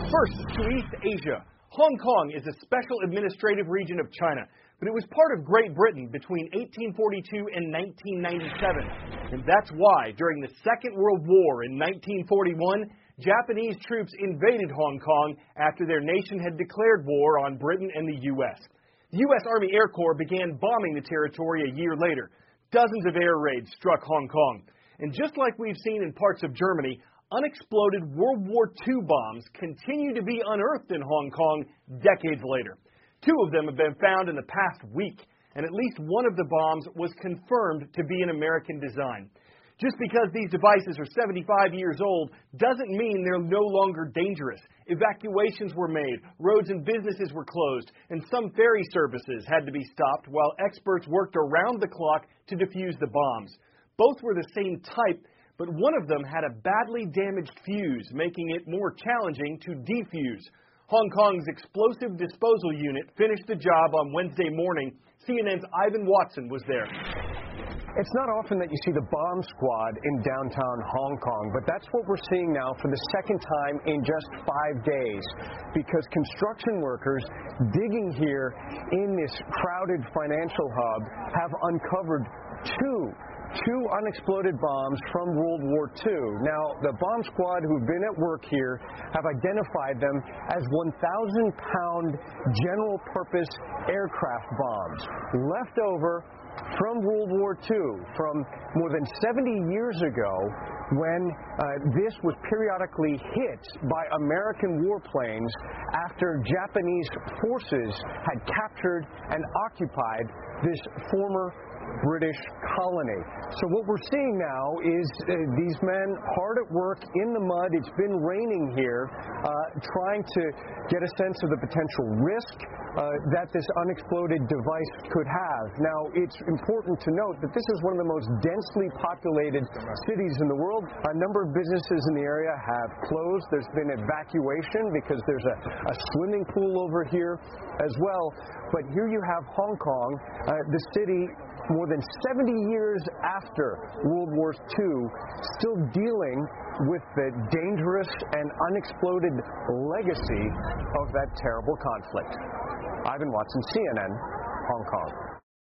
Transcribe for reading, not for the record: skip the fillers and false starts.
First, to East Asia. Hong Kong is a special administrative region of China, but it was part of Great Britain between 1842 and 1997. And that's why, during the Second World War in 1941, Japanese troops invaded Hong Kong after their nation had declared war on Britain and the U.S. The U.S. Army Air Corps began bombing the territory a year later. Dozens of air raids struck Hong Kong. And just like we've seen in parts of Germany, unexploded World War II bombs continue to be unearthed in Hong Kong decades later. 2 of them have been found in the past week, and at least one of the bombs was confirmed to be an American design. Just because these devices are 75 years old doesn't mean they're no longer dangerous. Evacuations were made, roads and businesses were closed, and some ferry services had to be stopped while experts worked around the clock to defuse the bombs. Both were the same type, but one of them had a badly damaged fuse, making it more challenging to defuse. Hong Kong's explosive disposal unit finished the job on Wednesday morning. CNN's Ivan Watson was there. It's not often that you see the bomb squad in downtown Hong Kong, but that's what we're seeing now for the second time in just 5 days, because construction workers digging here in this crowded financial hub have uncovered two unexploded bombs from World War II. Now, the bomb squad who've been at work here have identified them as 1,000-pound general-purpose aircraft bombs left over from World War II, from more than 70 years ago, when this was periodically hit by American warplanes after Japanese forces had captured and occupied this former British colony. So what we're seeing now is these men hard at work in the mud. It's been raining here, trying to get a sense of the potential risk that this unexploded device could have. Now, it's important to note that this is one of the most densely populated cities in the world. A number of businesses in the area have closed. There's been evacuation because there's a swimming pool over here as well. But here you have Hong Kong, the city more than 70 years after World War II, still dealing with the dangerous and unexploded legacy of that terrible conflict. Ivan Watson, CNN, Hong Kong.